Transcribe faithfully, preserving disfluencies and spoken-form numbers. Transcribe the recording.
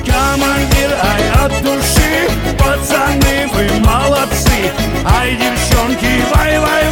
Командир, ай, от души, пацаны, вы молодцы. Ай, девчонки, вай-вай.